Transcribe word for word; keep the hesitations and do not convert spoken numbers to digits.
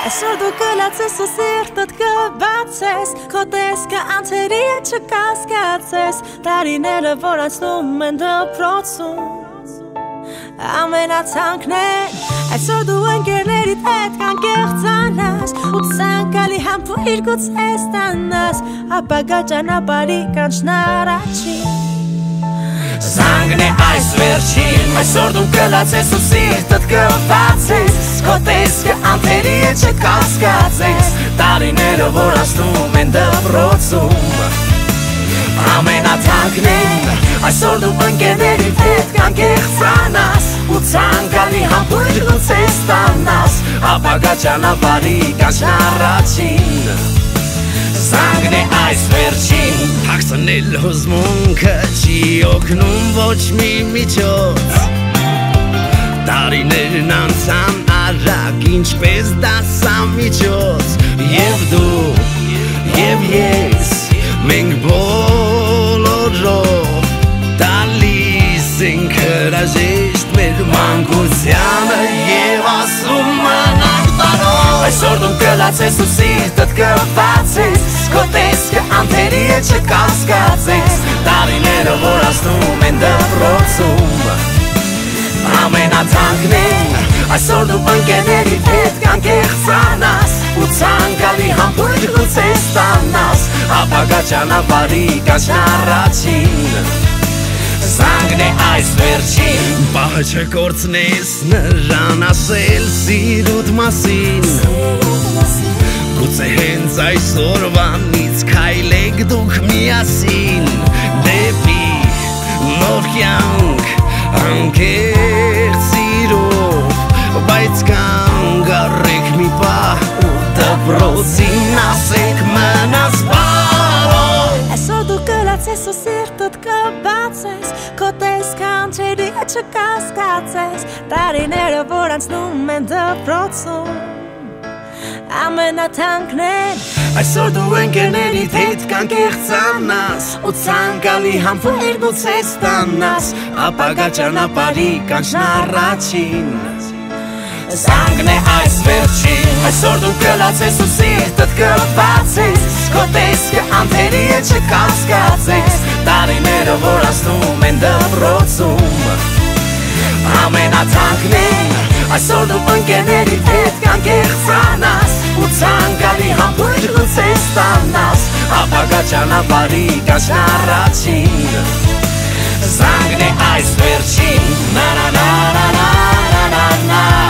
Այսօր դու կլացես ու սիրտդ կբացես Քո տեսքը անցերի է չկասկածես Տարիները որ անցնում են դպրոցում Ամենաթանկն Այսօր դու ընկերներիդ հետ կանկեղծանաս Ու ցանկալի համբույր գուցե ստանաս Ապագա ճանապարհի կանչն առաջին Զանգն է այս վերջին Այսօր դու կլացես ու սիրտդ կբացես Քո տեսքը անթերի է չկասկածես Տարիները որ անցնում են դպրոցում Ամենաթանկն Այսօր դու ընկերներիդ հետ կանկեղծանաս Ու ցանկալի համբույր գուցե ստանաս Ապագա ճանապարհի կանչն առաջին Զանգն է այս վերջին Հագցնել հուզմունքը չի օգնում ոչ մի միջոց Տարիներն անցան արագ ինչպես դասամիջոց Եվ դու, և ես, մենք բոլորով Տալիս ենք հրաժեշտ մեր մանկությանը Եվ ասում մնանք տարով Այսօր դու կլացես ու սիրտդ կբացես Քո տեսքը անթերի է չկասկածես Տարիները որ անցնում են դպրոցում Ամենաթանկն Այսօր դու ընկերներիդ հետ կանկեղծանաս Ու ցանկալի համբույր գուցե ստանաս Ապագա ճանապարհի կանչն առաջին Զանգն է այս վերջին Պահը չկորցնես նրան ասել սիրուդ մասին Գուցե հենց այսօրվանից քայլեք դուք միասին Դեպի նոր կյանք անկեղծ սիրով Բայց կանգ առեք մի պահ ու դպրոցին ասեք մնաս բարով Այսօր դու կլացես ու սիրտդ կբացես Քո տեսքը անցերի է չկասկածես Տարիները որ անցնում են դպրոցում Ամենաթանկն Այսօր դու ընկերներիդ հետ կանկեղծանաս Ու ցանկալի համբույր գուցե ստանաս Ապագա ճանապարհի կանչն առաջին Զանգն է այս վերջին Այսօր դու կլացես ու սիրտդ կբացես Քո տեսքը անթերի է չկասկածես Տարիները որ անցնում են դպրոցում Ամենաթանկն Այսօր դու ընկերներիդ հետ կանկեղծանաս Ու ցանկալի համբույր գուցե ստանաս Ապագա ճանապարհի կանչն առաջին Զանգն է այս վերջին Na na na na na na na